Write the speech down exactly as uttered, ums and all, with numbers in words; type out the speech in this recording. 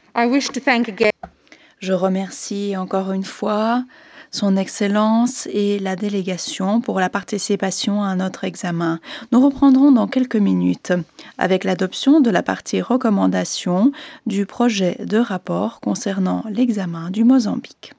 I wish to thank again Je remercie encore une fois Son Excellence et la délégation pour la participation à notre examen. Nous reprendrons dans quelques minutes avec l'adoption de la partie recommandation du projet de rapport concernant l'examen du Mozambique.